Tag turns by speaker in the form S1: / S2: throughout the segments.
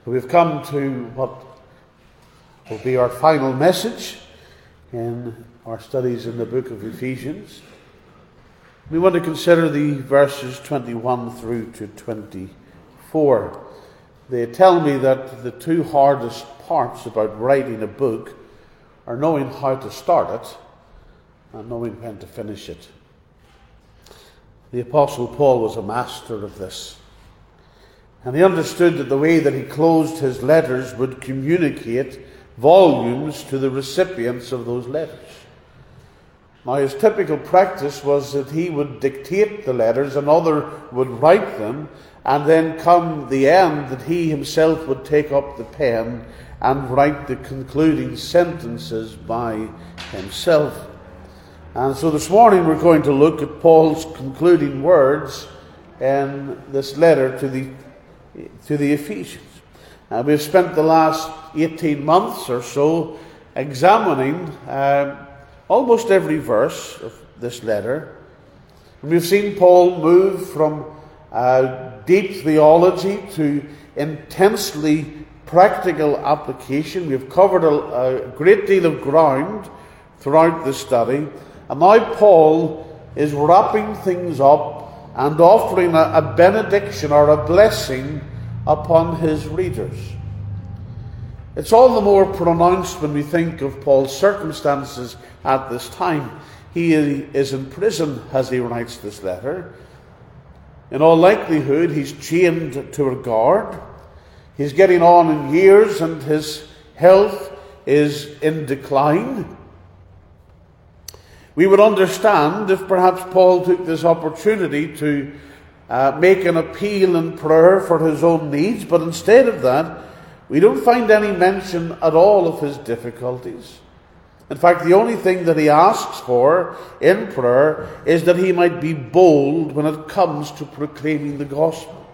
S1: We've come to what will be our final message in our studies in the book of Ephesians. We want to consider the verses 21 through to 24. They tell me that the two hardest parts about writing a book are knowing how to start it and knowing when to finish it. The Apostle Paul was a master of this. And he understood that the way that he closed his letters would communicate volumes to the recipients of those letters. Now, his typical practice was that he would dictate the letters, another would write them, and then come the end that he himself would take up the pen and write the concluding sentences by himself. And so this morning we're going to look at Paul's concluding words in this letter to the Ephesians. We've spent the last 18 months or so examining almost every verse of this letter. And we've seen Paul move from deep theology to intensely practical application. We've covered a great deal of ground throughout the study. And now Paul is wrapping things up and offering a benediction or a blessing upon his readers. It's all the more pronounced when we think of Paul's circumstances at this time. He is in prison as he writes this letter. In all likelihood, he's chained to a guard. He's getting on in years and his health is in decline. We would understand if perhaps Paul took this opportunity to make an appeal in prayer for his own needs, but instead of that, we don't find any mention at all of his difficulties. In fact, the only thing that he asks for in prayer is that he might be bold when it comes to proclaiming the gospel.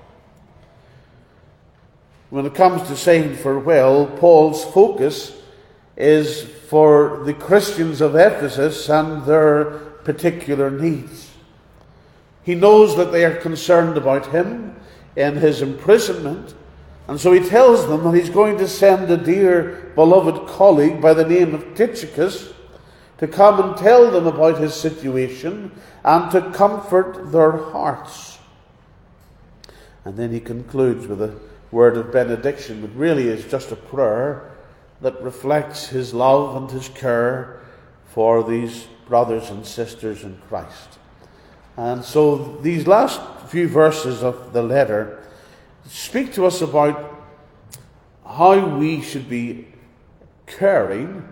S1: When it comes to saying farewell, Paul's focus is for the Christians of Ephesus and their particular needs. He knows that they are concerned about him in his imprisonment, and so he tells them that he's going to send a dear beloved colleague by the name of Tychicus to come and tell them about his situation and to comfort their hearts. And then he concludes with a word of benediction, that really is just a prayer that reflects his love and his care for these brothers and sisters in Christ. And so these last few verses of the letter speak to us about how we should be caring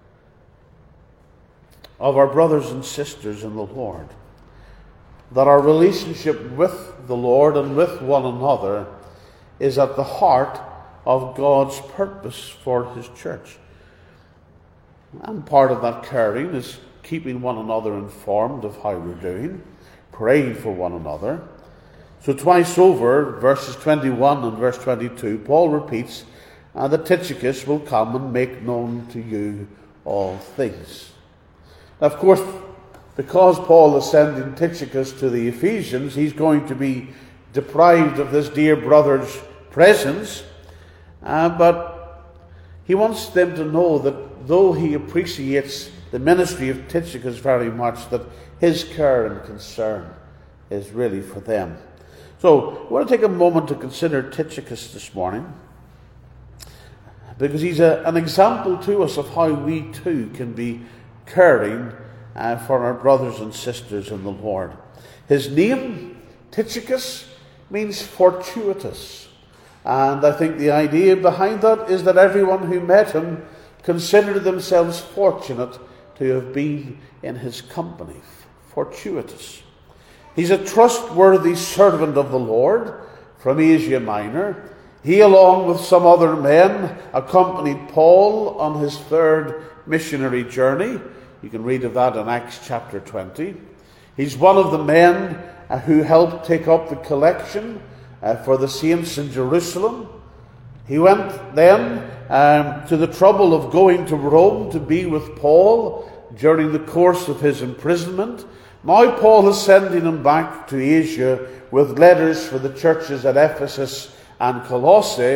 S1: of our brothers and sisters in the Lord. That our relationship with the Lord and with one another is at the heart of God's purpose for his church. And part of that caring is keeping one another informed of how we're doing, praying for one another. So twice over, verses 21 and verse 22, Paul repeats that Tychicus will come and make known to you all things. Now, of course, because Paul is sending Tychicus to the Ephesians, he's going to be deprived of this dear brother's presence. But he wants them to know that though he appreciates the ministry of Tychicus very much, that his care and concern is really for them. So I want to take a moment to consider Tychicus this morning, because he's an example to us of how we too can be caring for our brothers and sisters in the Lord. His name, Tychicus, means fortuitous. And I think the idea behind that is that everyone who met him considered themselves fortunate to have been in his company. Fortuitous. He's a trustworthy servant of the Lord from Asia Minor. He, along with some other men, accompanied Paul on his third missionary journey. You can read of that in Acts chapter 20. He's one of the men who helped take up the collection for the saints in Jerusalem. He went then to the trouble of going to Rome to be with Paul during the course of his imprisonment. Now Paul is sending him back to Asia with letters for the churches at Ephesus and Colossae,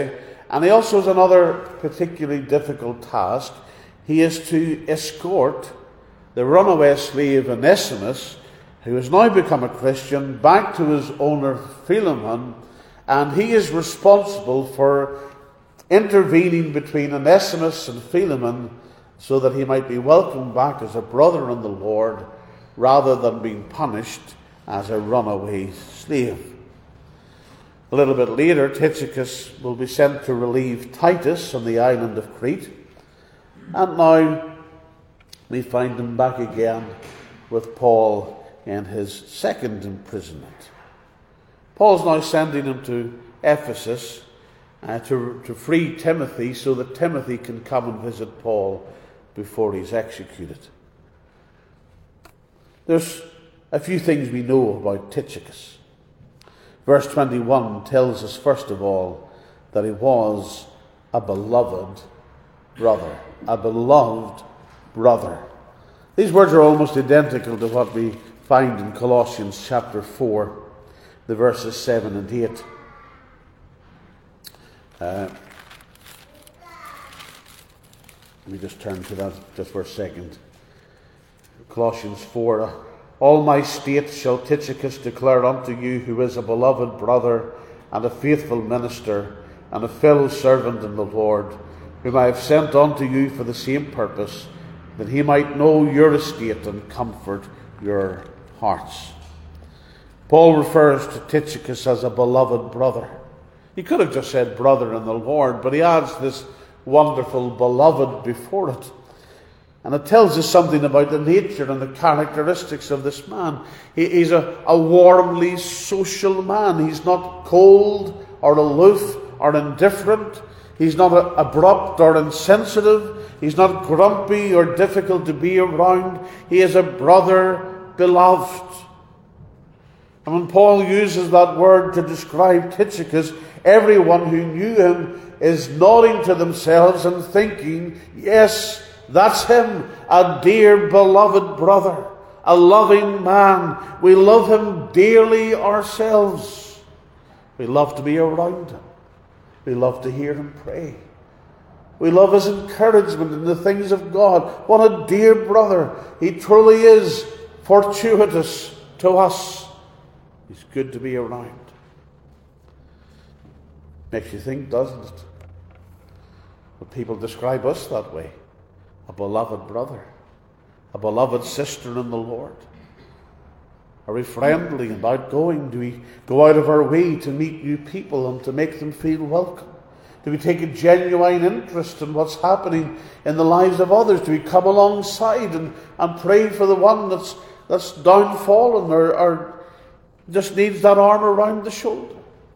S1: And he also has another particularly difficult task. He is to escort the runaway slave Onesimus, who has now become a Christian, back to his owner Philemon, and he is responsible for intervening between Onesimus and Philemon so that he might be welcomed back as a brother in the Lord rather than being punished as a runaway slave. A little bit later, Tychicus will be sent to relieve Titus on the island of Crete, and now we find him back again with Paul in his second imprisonment. Paul's now sending him to Ephesus to free Timothy so that Timothy can come and visit Paul before he's executed. There's a few things we know about Tychicus. Verse 21 tells us, first of all, that he was a beloved brother. A beloved brother. These words are almost identical to what we find in Colossians chapter 4, the verses 7 and 8. Let me just turn to that just for a second. Colossians 4, all my state shall Tychicus declare unto you, who is a beloved brother and a faithful minister and a fellow servant in the Lord, whom I have sent unto you for the same purpose, that he might know your estate and comfort your hearts. Paul refers to Tychicus as a beloved brother. He could have just said brother in the Lord, but he adds this wonderful beloved before it. And it tells us something about the nature and the characteristics of this man. He's a warmly social man. He's not cold or aloof or indifferent. He's not abrupt or insensitive. He's not grumpy or difficult to be around. He is a brother beloved. And when Paul uses that word to describe Tychicus, everyone who knew him is nodding to themselves and thinking, yes, that's him, a dear beloved brother, a loving man. We love him dearly ourselves. We love to be around him. We love to hear him pray. We love his encouragement in the things of God. What a dear brother. He truly is fortuitous to us. He's good to be around. Makes you think, doesn't it? When people describe us that way. A beloved brother, a beloved sister in the Lord. Are we friendly and outgoing? Do we go out of our way to meet new people and to make them feel welcome? Do we take a genuine interest in what's happening in the lives of others? Do we come alongside and pray for the one that's downfallen or just needs that arm around the shoulder?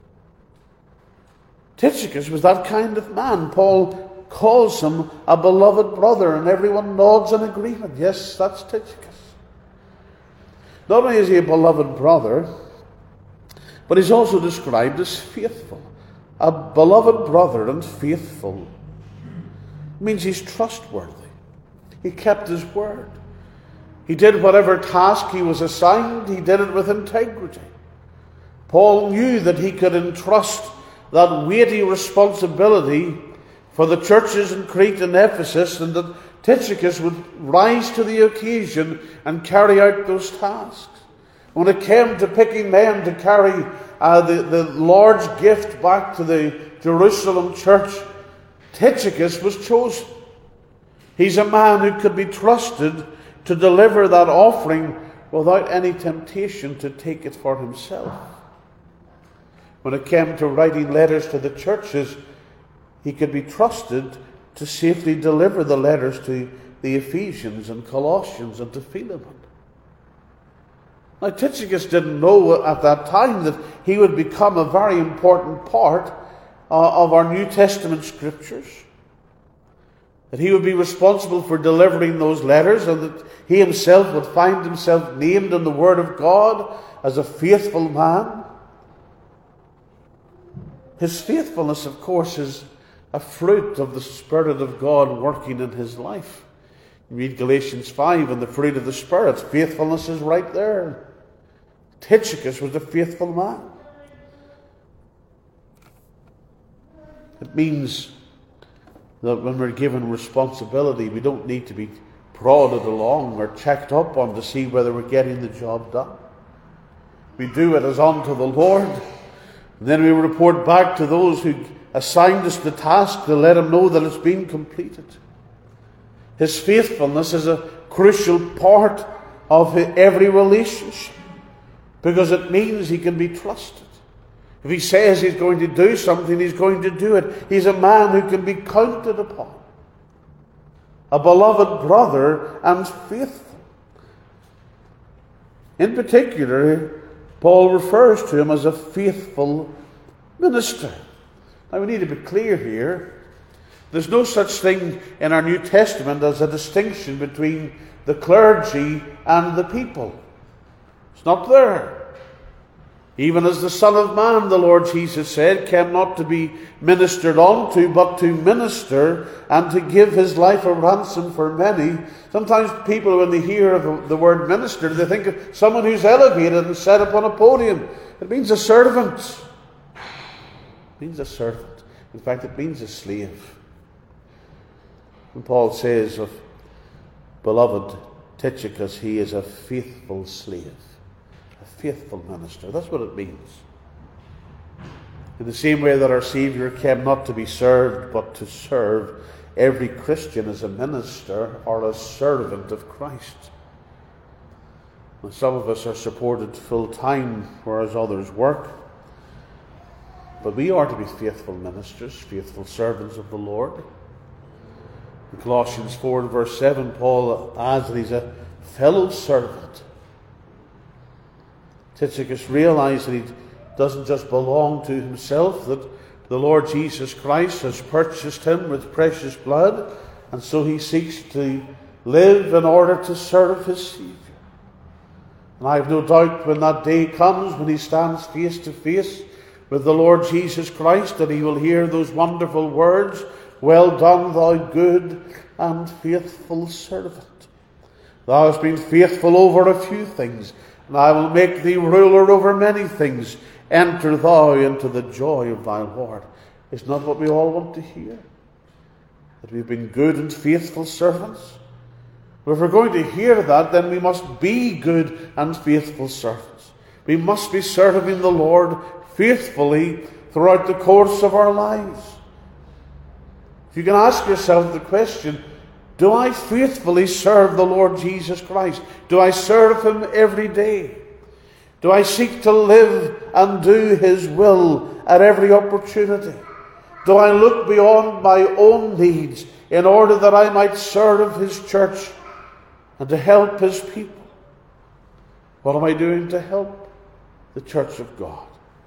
S1: Tychicus was that kind of man. Paul calls him a beloved brother, and everyone nods in agreement. Yes, that's Tychicus. Not only is he a beloved brother, but he's also described as faithful. A beloved brother and faithful means he's trustworthy. He kept his word. He did whatever task he was assigned. He did it with integrity. Paul knew that he could entrust that weighty responsibility for the churches in Crete and Ephesus, and that Tychicus would rise to the occasion and carry out those tasks. When it came to picking men to carry the Lord's gift back to the Jerusalem church, Tychicus was chosen. He's a man who could be trusted to deliver that offering without any temptation to take it for himself. When it came to writing letters to the churches, he could be trusted to safely deliver the letters to the Ephesians and Colossians and to Philemon. Now, Tychicus didn't know at that time that he would become a very important part of our New Testament scriptures, that he would be responsible for delivering those letters, and that he himself would find himself named in the Word of God as a faithful man. His faithfulness, of course, is a fruit of the Spirit of God working in his life. You read Galatians 5, and the fruit of the Spirit, faithfulness is right there. Tychicus was a faithful man. It means that when we're given responsibility, we don't need to be prodded along or checked up on to see whether we're getting the job done. We do it as unto the Lord, and then we report back to those who assigned us the task to let Him know that it's been completed. His faithfulness is a crucial part of every relationship, because it means He can be trusted. If He says He's going to do something, He's going to do it. He's a man who can be counted upon, a beloved brother and faithful. In particular, Paul refers to him as a faithful minister. Now we need to be clear here. There's no such thing in our New Testament as a distinction between the clergy and the people. It's not there. Even as the Son of Man, the Lord Jesus said, came not to be ministered unto, but to minister and to give His life a ransom for many. Sometimes people, when they hear of the word minister, they think of someone who's elevated and set up on a podium. It means a servant. It means a servant. In fact, it means a slave. And Paul says of beloved Tychicus, he is a faithful slave. Faithful minister. That's what it means. In the same way that our Saviour came not to be served, but to serve, every Christian is a minister or a servant of Christ. And some of us are supported full time, whereas others work. But we are to be faithful ministers, faithful servants of the Lord. In Colossians 4 and verse 7, Paul adds that he's a fellow servant. Tychicus realized that he doesn't just belong to himself, that the Lord Jesus Christ has purchased him with precious blood, and so he seeks to live in order to serve his Saviour. And I have no doubt when that day comes, when he stands face to face with the Lord Jesus Christ, that he will hear those wonderful words, "Well done, thou good and faithful servant. Thou hast been faithful over a few things, and I will make thee ruler over many things. Enter thou into the joy of thy Lord." It's not what we all want to hear, that we've been good and faithful servants. But if we're going to hear that, then we must be good and faithful servants. We must be serving the Lord faithfully throughout the course of our lives. If you can ask yourself the question, do I faithfully serve the Lord Jesus Christ? Do I serve Him every day? Do I seek to live and do His will at every opportunity? Do I look beyond my own needs in order that I might serve His church and to help His people? What am I doing to help the church of God?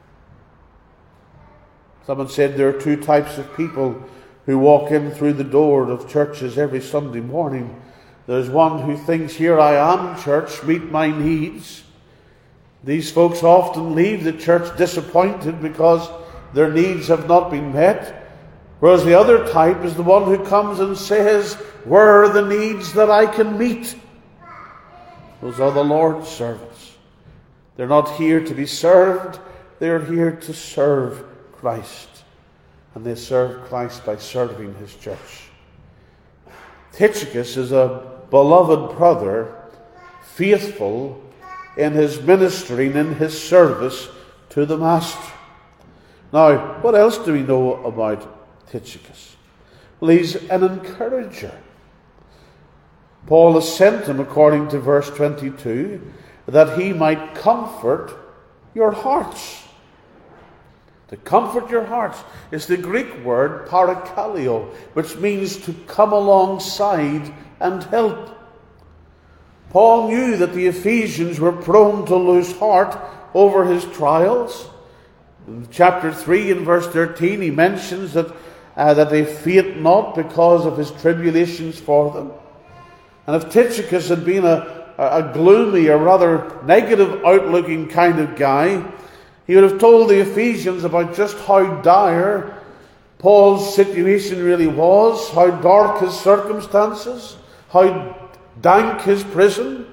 S1: Someone said there are two types of people who walk in through the door of churches every Sunday morning. There's one who thinks, "Here I am, church, meet my needs." These folks often leave the church disappointed because their needs have not been met. Whereas the other type is the one who comes and says, "Where are the needs that I can meet?" Those are the Lord's servants. They're not here to be served, they're here to serve Christ. And they serve Christ by serving His church. Tychicus is a beloved brother, faithful in his ministry and in his service to the Master. Now, what else do we know about Tychicus? Well, he's an encourager. Paul has sent him, according to verse 22, that he might comfort your hearts. To comfort your hearts is the Greek word parakaleo, which means to come alongside and help. Paul knew that the Ephesians were prone to lose heart over his trials. In chapter 3 and verse 13 he mentions that they faint not because of his tribulations for them. And if Tychicus had been a gloomy or rather negative outlooking kind of guy, he would have told the Ephesians about just how dire Paul's situation really was, how dark his circumstances, how dank his prison,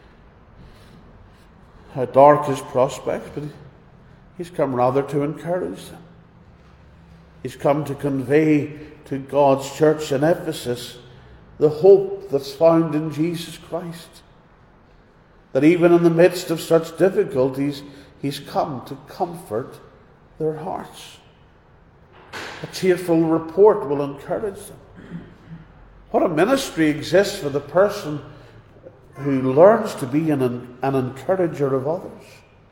S1: how dark his prospects. But he's come rather to encourage them. He's come to convey to God's church in Ephesus the hope that's found in Jesus Christ. That even in the midst of such difficulties, He's come to comfort their hearts. A cheerful report will encourage them. What a ministry exists for the person who learns to be an encourager of others.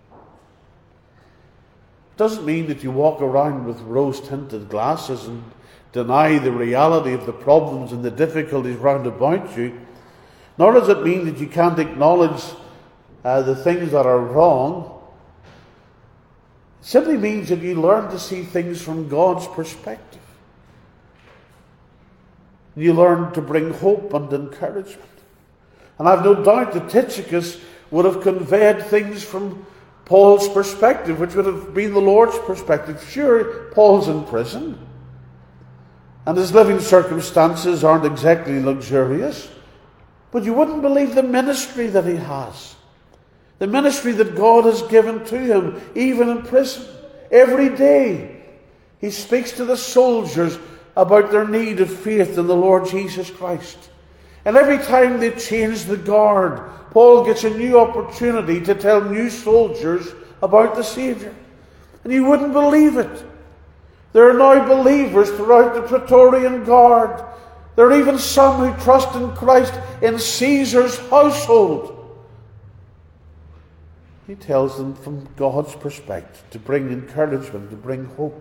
S1: It doesn't mean that you walk around with rose-tinted glasses and deny the reality of the problems and the difficulties round about you. Nor does it mean that you can't acknowledge the things that are wrong. It simply means that you learn to see things from God's perspective. You learn to bring hope and encouragement. And I've no doubt that Tychicus would have conveyed things from Paul's perspective, which would have been the Lord's perspective. Sure, Paul's in prison, and his living circumstances aren't exactly luxurious, but you wouldn't believe the ministry that he has. The ministry that God has given to him, even in prison. Every day, he speaks to the soldiers about their need of faith in the Lord Jesus Christ. And every time they change the guard, Paul gets a new opportunity to tell new soldiers about the Saviour. And you wouldn't believe it. There are now believers throughout the Praetorian Guard. There are even some who trust in Christ in Caesar's household. He tells them from God's perspective to bring encouragement, to bring hope.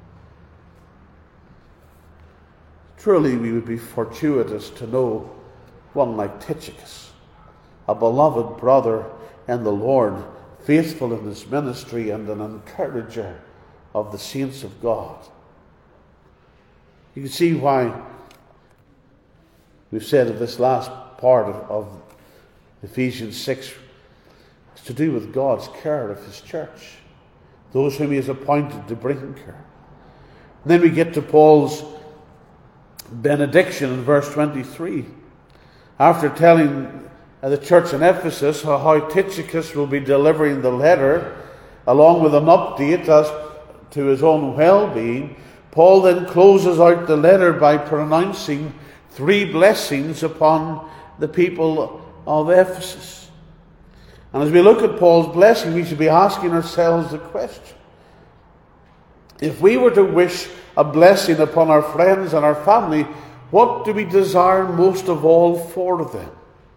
S1: Truly, we would be fortuitous to know one like Tychicus, a beloved brother in the Lord, faithful in his ministry and an encourager of the saints of God. You can see why we've said of this last part of Ephesians 6, it's to do with God's care of his church, those whom he has appointed to bring care. And then we get to Paul's benediction in verse 23. After telling the church in Ephesus how Tychicus will be delivering the letter, along with an update as to his own well-being, Paul then closes out the letter by pronouncing 3 blessings upon the people of Ephesus. And as we look at Paul's blessing, we should be asking ourselves the question: if we were to wish a blessing upon our friends and our family, what do we desire most of all for them?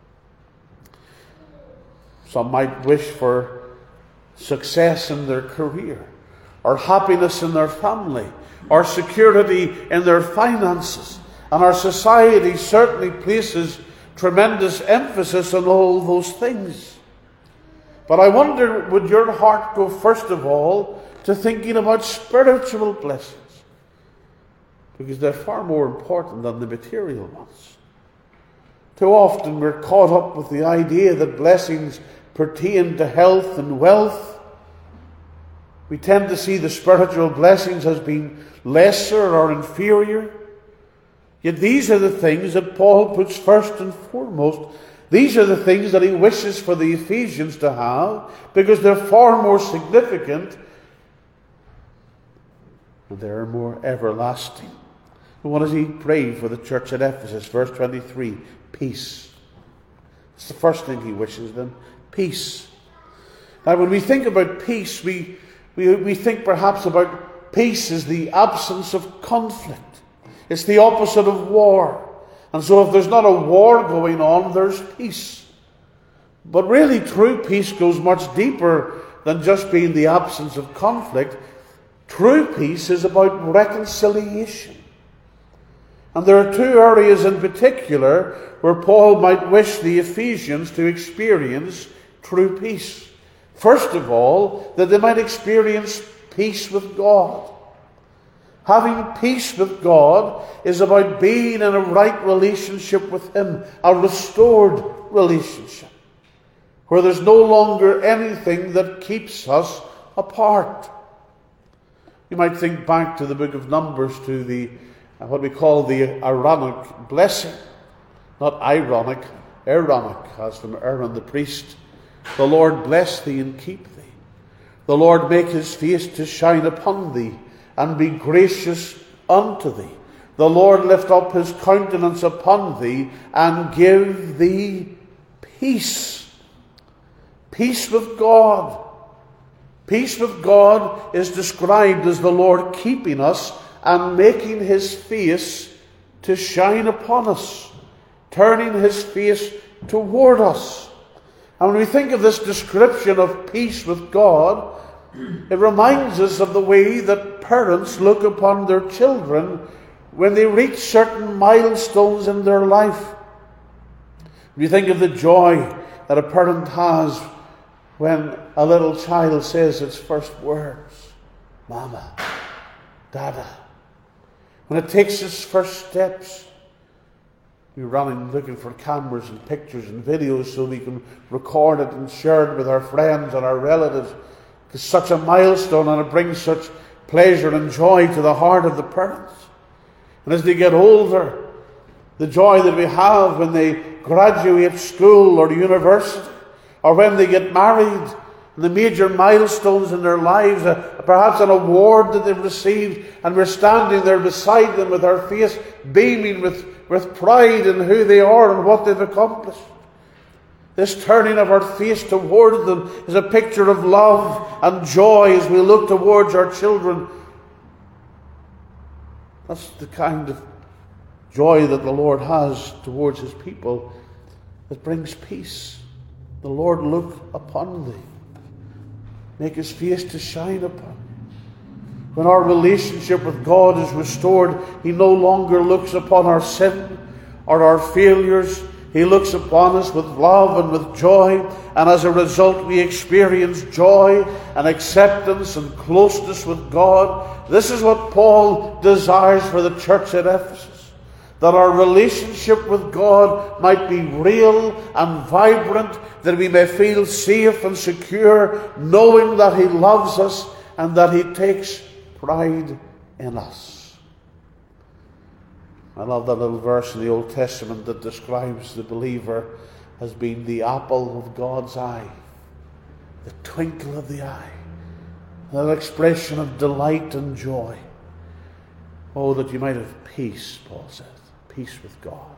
S1: Some might wish for success in their career, or happiness in their family, or security in their finances. And our society certainly places tremendous emphasis on all those things. But I wonder, would your heart go first of all to thinking about spiritual blessings? Because they're far more important than the material ones. Too often we're caught up with the idea that blessings pertain to health and wealth. We tend to see the spiritual blessings as being lesser or inferior. Yet these are the things that Paul puts first and foremost. These are the things that he wishes for the Ephesians to have, because they're far more significant and they're more everlasting. And what does he pray for the church at Ephesus? Verse 23, peace. It's the first thing he wishes them, peace. Now when we think about peace, we think perhaps about peace as the absence of conflict. It's the opposite of war. And so if there's not a war going on, there's peace. But really, true peace goes much deeper than just being the absence of conflict. True peace is about reconciliation. And there are 2 areas in particular where Paul might wish the Ephesians to experience true peace. First of all, that they might experience peace with God. Having peace with God is about being in a right relationship with Him, a restored relationship, where there's no longer anything that keeps us apart. You might think back to the book of Numbers, to the what we call the Aaronic blessing. Not ironic, Aaronic, as from Aaron the priest. The Lord bless thee and keep thee. The Lord make his face to shine upon thee and be gracious unto thee. The Lord lift up his countenance upon thee, and give thee peace. Peace with God. Peace with God is described as the Lord keeping us and making his face to shine upon us, turning his face toward us. And when we think of this description of peace with God, it reminds us of the way that parents look upon their children when they reach certain milestones in their life. We think of the joy that a parent has when a little child says its first words, Mama, Dada. When it takes its first steps, we're running looking for cameras and pictures and videos so we can record it and share it with our friends and our relatives. It's such a milestone, and it brings such pleasure and joy to the heart of the parents. And as they get older, the joy that we have when they graduate school or university, or when they get married, the major milestones in their lives, perhaps an award that they've received, and we're standing there beside them with our face beaming with pride in who they are and what they've accomplished. This turning of our face towards them is a picture of love and joy as we look towards our children. That's the kind of joy that the Lord has towards his people that brings peace. The Lord look upon thee, make his face to shine upon you. When our relationship with God is restored, he no longer looks upon our sin or our failures. He looks upon us with love and with joy, and as a result we experience joy and acceptance and closeness with God. This is what Paul desires for the church at Ephesus, that our relationship with God might be real and vibrant, that we may feel safe and secure, knowing that he loves us and that he takes pride in us. I love that little verse in the Old Testament that describes the believer as being the apple of God's eye, the twinkle of the eye, that expression of delight and joy. Oh, that you might have peace, Paul says, peace with God.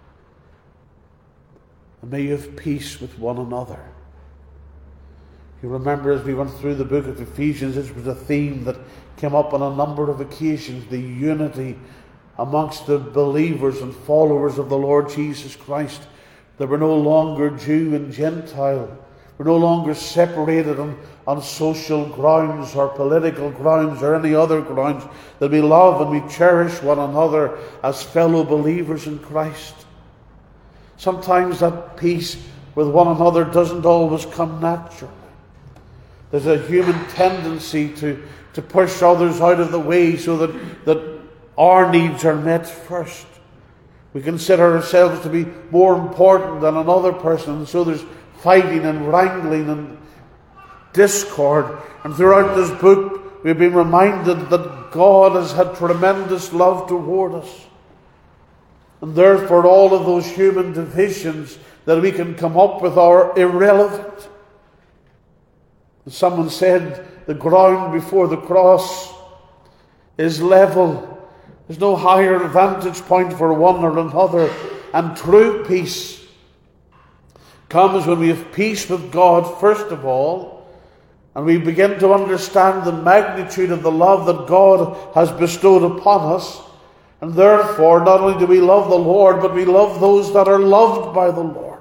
S1: And may you have peace with one another. You remember as we went through the book of Ephesians, this was a theme that came up on a number of occasions, the unity amongst the believers and followers of the Lord Jesus Christ. That we're no longer Jew and Gentile. We're no longer separated on social grounds or political grounds or any other grounds. That we love and we cherish one another as fellow believers in Christ. Sometimes that peace with one another doesn't always come naturally. There's a human tendency to push others out of the way so that our needs are met first. We consider ourselves to be more important than another person, and so there's fighting and wrangling and discord. And throughout this book, we've been reminded that God has had tremendous love toward us. And therefore, all of those human divisions that we can come up with are irrelevant. And someone said, the ground before the cross is level. There's no higher vantage point for one or another. And true peace comes when we have peace with God, first of all, and we begin to understand the magnitude of the love that God has bestowed upon us. And therefore, not only do we love the Lord, but we love those that are loved by the Lord.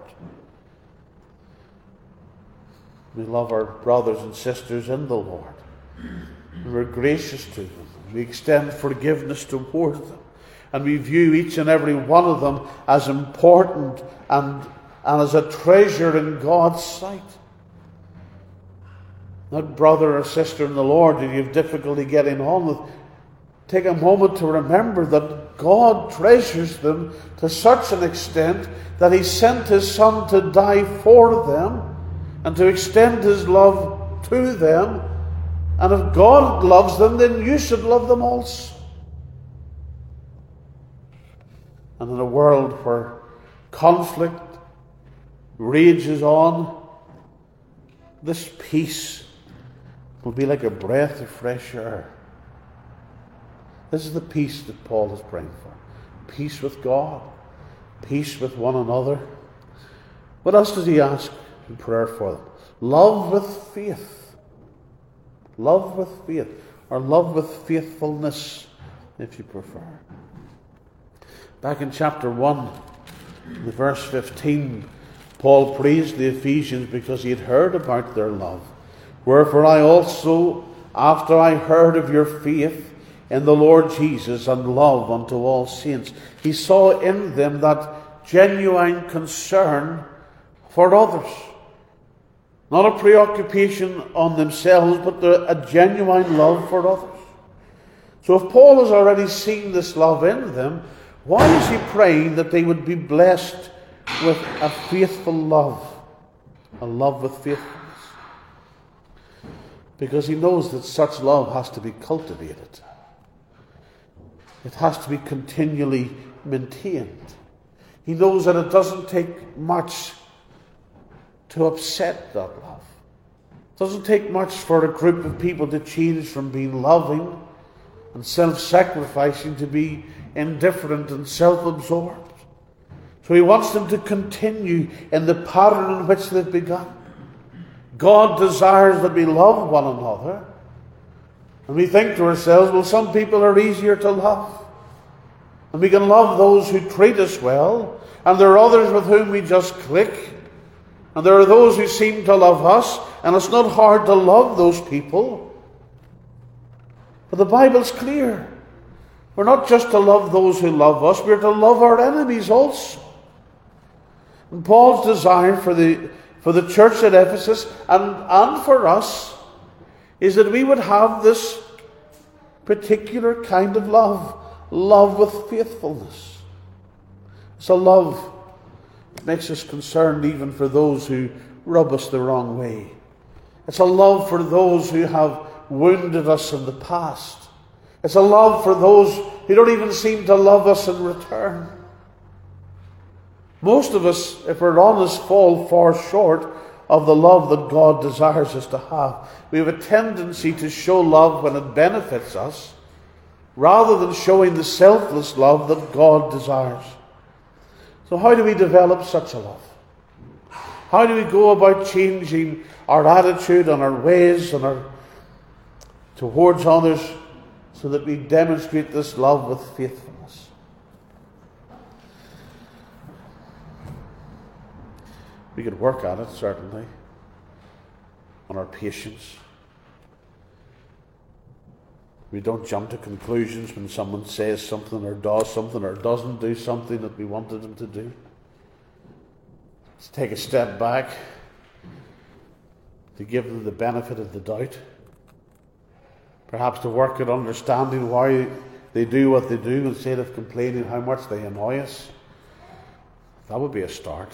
S1: We love our brothers and sisters in the Lord. And we're gracious to them. We extend forgiveness toward them. And we view each and every one of them as important and as a treasure in God's sight. That brother or sister in the Lord that you have difficulty getting on with, take a moment to remember that God treasures them to such an extent that he sent his Son to die for them and to extend his love to them. And if God loves them, then you should love them also. And in a world where conflict rages on, this peace will be like a breath of fresh air. This is the peace that Paul is praying for. Peace with God, peace with one another. What else does he ask in prayer for them? Love with faith. Love with faith, or love with faithfulness, if you prefer. Back in chapter 1, in verse 15, Paul praised the Ephesians because he had heard about their love. Wherefore I also, after I heard of your faith in the Lord Jesus and love unto all saints, he saw in them that genuine concern for others. Not a preoccupation on themselves, but a genuine love for others. So if Paul has already seen this love in them, why is he praying that they would be blessed with a faithful love? A love with faithfulness. Because he knows that such love has to be cultivated. It has to be continually maintained. He knows that it doesn't take much to upset that love. It doesn't take much for a group of people to change from being loving and self-sacrificing to be indifferent and self-absorbed. So he wants them to continue in the pattern in which they've begun. God desires that we love one another. And we think to ourselves, well, some people are easier to love. And we can love those who treat us well. And there are others with whom we just click. And there are those who seem to love us, and it's not hard to love those people. But the Bible's clear. We're not just to love those who love us, we're to love our enemies also. And Paul's desire for the church at Ephesus and for us is that we would have this particular kind of love. Love with faithfulness. It's a love makes us concerned even for those who rub us the wrong way. It's a love for those who have wounded us in the past. It's a love for those who don't even seem to love us in return. Most of us, if we're honest, fall far short of the love that God desires us to have. We have a tendency to show love when it benefits us, rather than showing the selfless love that God desires. So how do we develop such a love? How do we go about changing our attitude and our ways and towards others so that we demonstrate this love with faithfulness? We could work at it, certainly, on our patience. We don't jump to conclusions when someone says something or does something or doesn't do something that we wanted them to do. Let's take a step back to give them the benefit of the doubt. Perhaps to work at understanding why they do what they do instead of complaining how much they annoy us. That would be a start.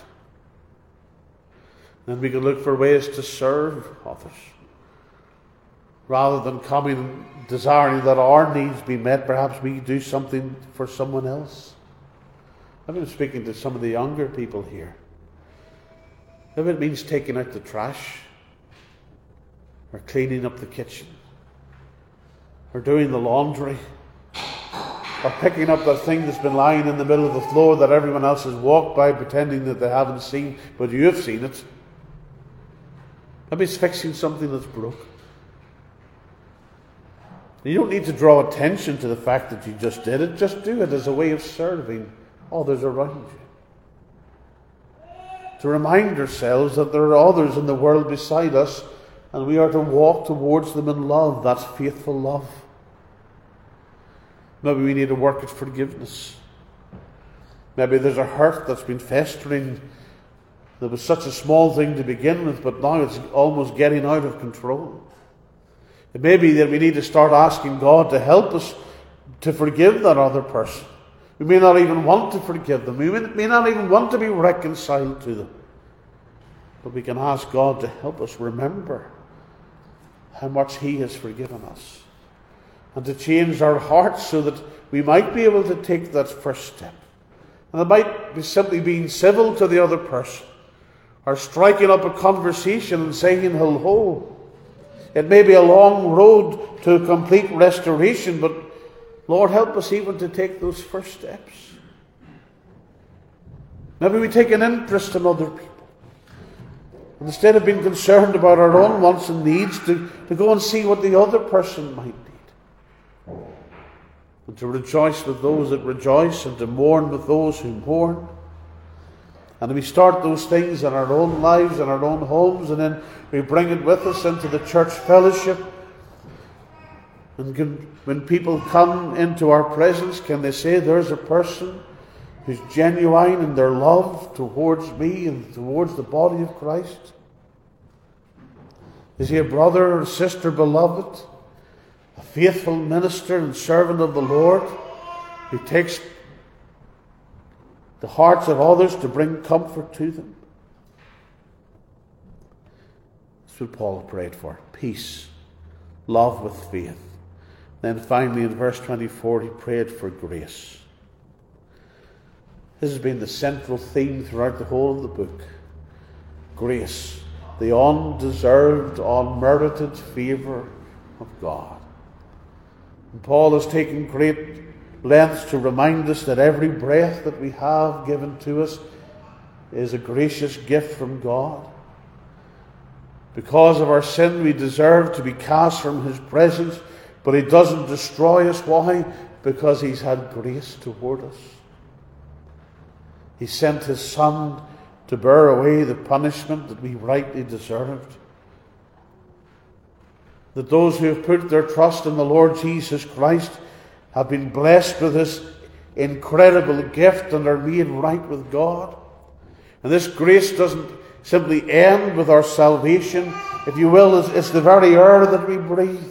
S1: Then we could look for ways to serve others. Rather than coming and desiring that our needs be met, perhaps we do something for someone else. I've been speaking to some of the younger people here. If it means taking out the trash, or cleaning up the kitchen, or doing the laundry, or picking up that thing that's been lying in the middle of the floor that everyone else has walked by pretending that they haven't seen, but you have seen it. Maybe it's fixing something that's broke. You don't need to draw attention to the fact that you just did it. Just do it as a way of serving others around you. To remind ourselves that there are others in the world beside us, and we are to walk towards them in love, that faithful love. Maybe we need to work at forgiveness. Maybe there's a hurt that's been festering that was such a small thing to begin with, but now it's almost getting out of control. It may be that we need to start asking God to help us to forgive that other person. We may not even want to forgive them. We may not even want to be reconciled to them. But we can ask God to help us remember how much He has forgiven us. And to change our hearts so that we might be able to take that first step. And it might be simply being civil to the other person, or striking up a conversation and saying hello. It may be a long road to a complete restoration, but Lord, help us even to take those first steps. Maybe we take an interest in other people. And instead of being concerned about our own wants and needs, to go and see what the other person might need. And to rejoice with those that rejoice, and to mourn with those who mourn. And we start those things in our own lives, in our own homes, and then we bring it with us into the church fellowship. And when people come into our presence, can they say, there's a person who's genuine in their love towards me and towards the body of Christ? Is he a brother or sister beloved? A faithful minister and servant of the Lord who takes the hearts of others to bring comfort to them? That's what Paul prayed for. Peace, love with faith. Then finally in verse 24 he prayed for grace. This has been the central theme throughout the whole of the book. Grace, the undeserved, unmerited favour of God. And Paul has taken great lengths to remind us that every breath that we have given to us is a gracious gift from God. Because of our sin, we deserve to be cast from his presence, but he doesn't destroy us. Why? Because he's had grace toward us. He sent his Son to bear away the punishment that we rightly deserved. That those who have put their trust in the Lord Jesus Christ have been blessed with this incredible gift and are made right with God. And this grace doesn't simply end with our salvation. If you will, it's the very air that we breathe.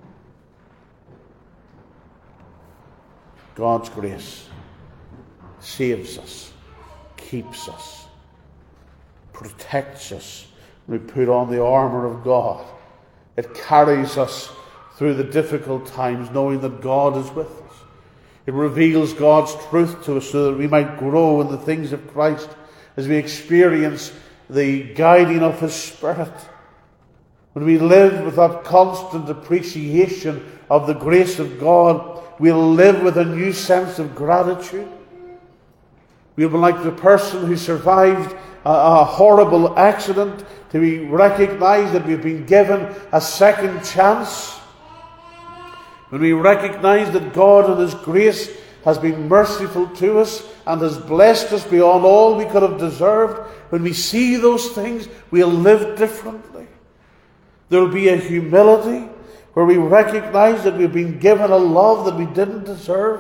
S1: God's grace saves us, keeps us, protects us. We put on the armour of God. It carries us through the difficult times, knowing that God is with us. It reveals God's truth to us so that we might grow in the things of Christ as we experience the guiding of his Spirit. When we live with that constant appreciation of the grace of God, we'll live with a new sense of gratitude. We'll be like the person who survived a horrible accident, to be recognized that we've been given a second chance. When we recognize that God in his grace has been merciful to us and has blessed us beyond all we could have deserved, when we see those things, we'll live differently. There'll be a humility where we recognize that we've been given a love that we didn't deserve.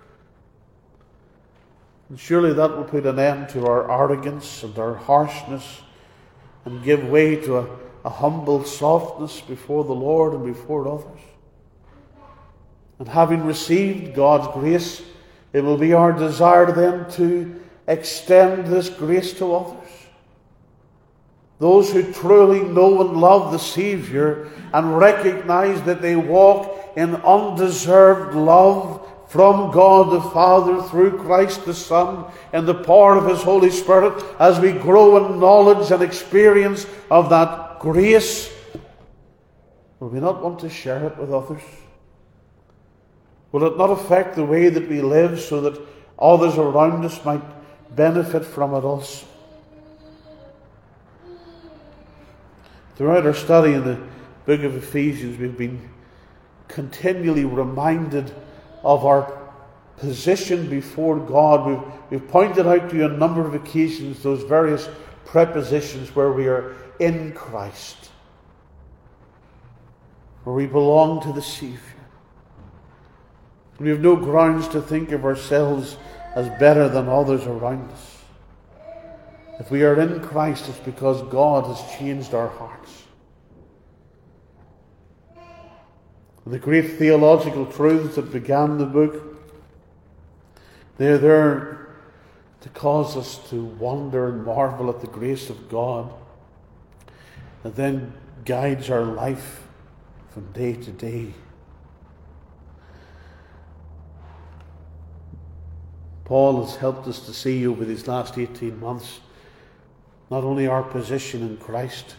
S1: And surely that will put an end to our arrogance and our harshness and give way to a humble softness before the Lord and before others. And having received God's grace, it will be our desire then to extend this grace to others. Those who truly know and love the Saviour and recognize that they walk in undeserved love from God the Father through Christ the Son and the power of his Holy Spirit, as we grow in knowledge and experience of that grace, will we not want to share it with others? Will it not affect the way that we live so that others around us might benefit from it also? Throughout our study in the book of Ephesians, we've been continually reminded of our position before God. We've pointed out to you on a number of occasions those various prepositions where we are in Christ, where we belong to the Saviour. We have no grounds to think of ourselves as better than others around us. If we are in Christ, it's because God has changed our hearts. And the great theological truths that began the book, they're there to cause us to wonder and marvel at the grace of God that then guides our life from day to day. Paul has helped us to see over these last 18 months not only our position in Christ,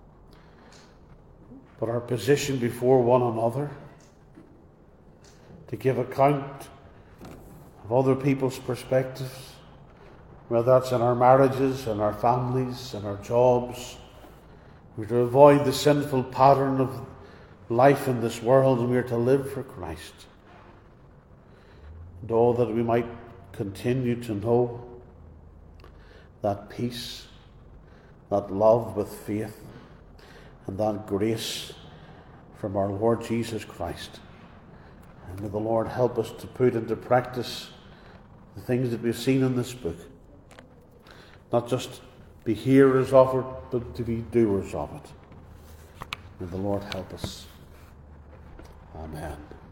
S1: but our position before one another. to give account of other people's perspectives, whether that's in our marriages, in our families, in our jobs. We're to avoid the sinful pattern of life in this world, and we're to live for Christ. And all that we might continue to know that peace, that love with faith, and that grace from our Lord Jesus Christ. And may the Lord help us to put into practice the things that we've seen in this book. Not just be hearers of it, but to be doers of it. May the Lord help us. Amen.